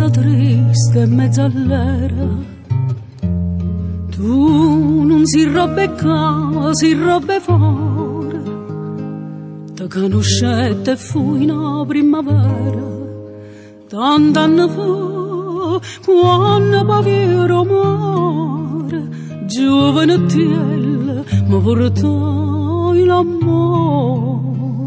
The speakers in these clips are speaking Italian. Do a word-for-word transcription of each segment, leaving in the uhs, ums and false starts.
mezza triste e mezza allera. Tu non si robe qua, si robe fuori, da conoscette fui una primavera, tant'anni fa, quando paviero mare, giovane tiella, mi portai l'amore.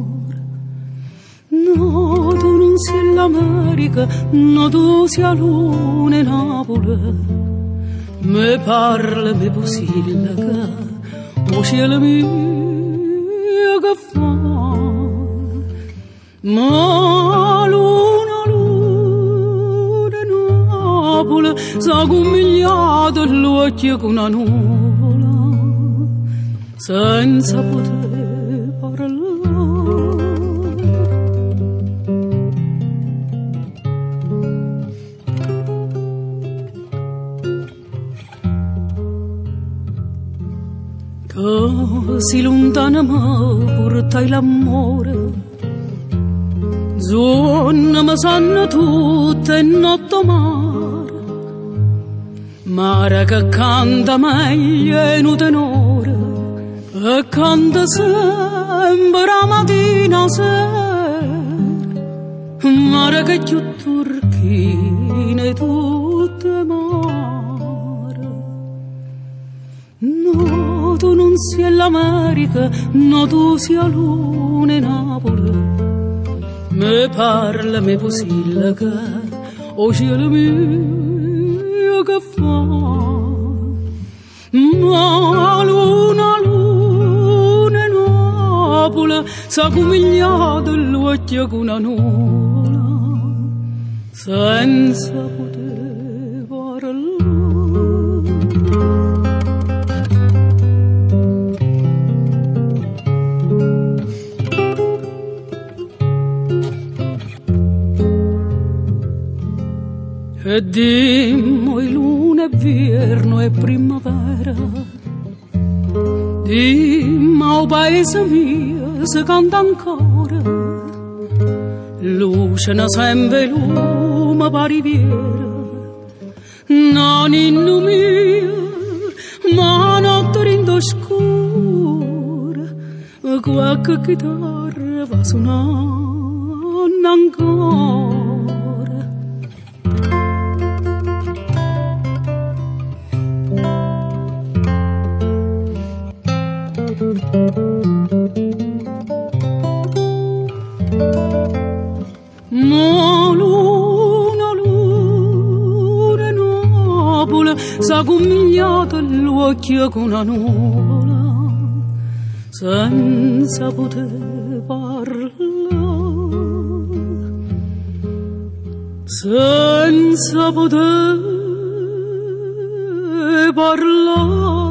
No, tu non sei l'America, no, tu sei a Luna e Napoli. Me parla, me pusilla, o cielo mio che fa. Ma Luna, Luna e Napoli, s'ha commigliato l'occhio con una nuvola, senza poter parlare. Così lontana mi portai l'amore, zona mi sanno tutte notte mare, mare che canta meglio in un tenore, e canta sempre la mattina sera, mare che più turchine tutte mare. No, tu non sei l'America, no, tu sei a Luna e Napoli. Me parla, me pusilla che, o cielo mio che fa. Ma Luna, Luna e Napoli, s'ha comigliato l'occhio con una nuvola, senza poter parlare. E dimmo i luna e vierno e primavera, dimmo o paese mio se canta ancora, luce na sempre lume pa riviera, nanino mio, ma notte rindo scura, qualche chitarra va suonando ancora. Ma Luna, Luna e Napoli, s'ha comigliato l'occhio con una nuvola, senza poter parlare, senza poter parlare.